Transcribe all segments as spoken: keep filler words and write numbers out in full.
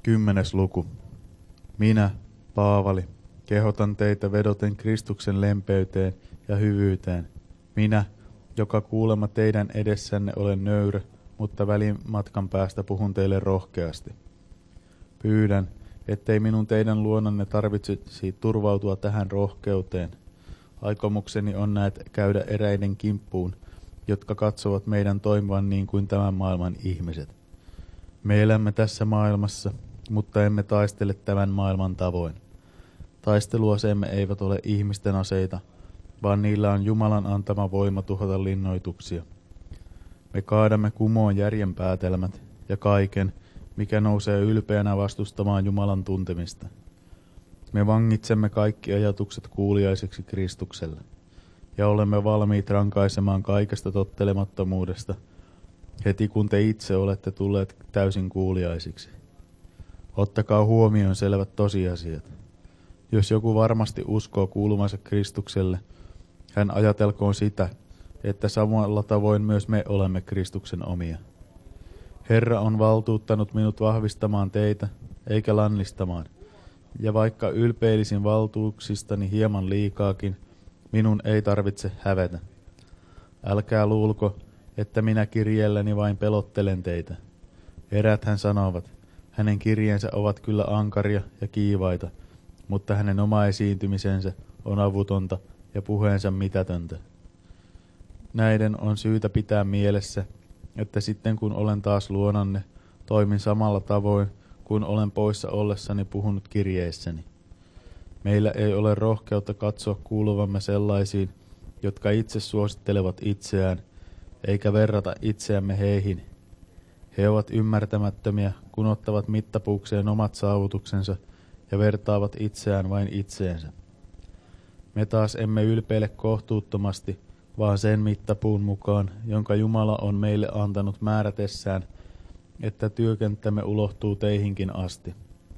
Kymmenes luku. Minä, Paavali, kehotan teitä vedoten Kristuksen lempeyteen ja hyvyyteen. Minä, joka kuulemma teidän edessänne olen nöyrä, mutta välimatkan päästä puhun teille rohkeasti. Pyydän, ettei minun teidän luonanne tarvitsisi turvautua tähän rohkeuteen. Aikomukseni on näet käydä eräiden kimppuun, jotka katsovat meidän toimivan niin kuin tämän maailman ihmiset. Me elämme tässä maailmassa, mutta emme taistele tämän maailman tavoin. Taisteluaseemme eivät ole ihmisten aseita, vaan niillä on Jumalan antama voima tuhota linnoituksia. Me kaadamme kumoon järjen päätelmät ja kaiken, mikä nousee ylpeänä vastustamaan Jumalan tuntemista. Me vangitsemme kaikki ajatukset kuuliaiseksi Kristukselle, ja olemme valmiit rankaisemaan kaikesta tottelemattomuudesta, heti kun te itse olette tulleet täysin kuuliaisiksi. Ottakaa huomioon selvät tosiasiat. Jos joku varmasti uskoo kuulumansa Kristukselle, hän ajatelkoon sitä, että samalla tavoin myös me olemme Kristuksen omia. Herra on valtuuttanut minut vahvistamaan teitä, eikä lannistamaan, ja vaikka ylpeilisin valtuuksistani hieman liikaakin, minun ei tarvitse hävetä. Älkää luulko, että minä kirjeelläni vain pelottelen teitä. Eräthän sanovat, hänen kirjeensä ovat kyllä ankaria ja kiivaita, mutta hänen oma esiintymisensä on avutonta ja puheensa mitätöntä. Näiden on syytä pitää mielessä, että sitten kun olen taas luonanne, toimin samalla tavoin, kun olen poissa ollessani puhunut kirjeissäni. Meillä ei ole rohkeutta katsoa kuuluvamme sellaisiin, jotka itse suosittelevat itseään, eikä verrata itseämme heihin. He ovat ymmärtämättömiä, kun ottavat mittapuukseen omat saavutuksensa ja vertaavat itseään vain itseensä. Me taas emme ylpeile kohtuuttomasti, vaan sen mittapuun mukaan, jonka Jumala on meille antanut määrätessään, että työkenttämme ulottuu teihinkin asti.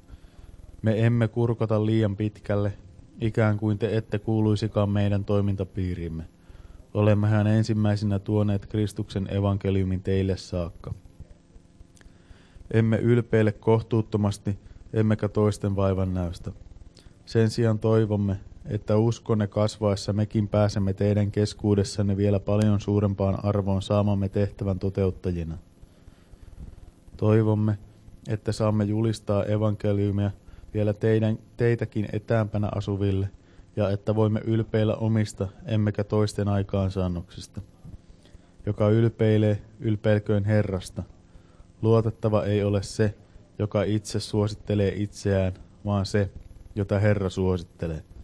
Me emme kurkota liian pitkälle, ikään kuin te ette kuuluisikaan meidän toimintapiirimme. Olemmehan ensimmäisenä tuoneet Kristuksen evankeliumin teille saakka. Emme ylpeile kohtuuttomasti, emmekä toisten vaivan näystä. Sen sijaan toivomme, että uskonne kasvaessa mekin pääsemme teidän keskuudessanne vielä paljon suurempaan arvoon saamamme tehtävän toteuttajina. Toivomme, että saamme julistaa evankeliumia vielä teidän, teitäkin etäämpänä asuville, ja että voimme ylpeillä omista, emmekä toisten aikaansaannoksista. Joka ylpeilee, ylpeilköön Herrasta. Luotettava ei ole se, joka itse suosittelee itseään, vaan se, jota Herra suosittelee.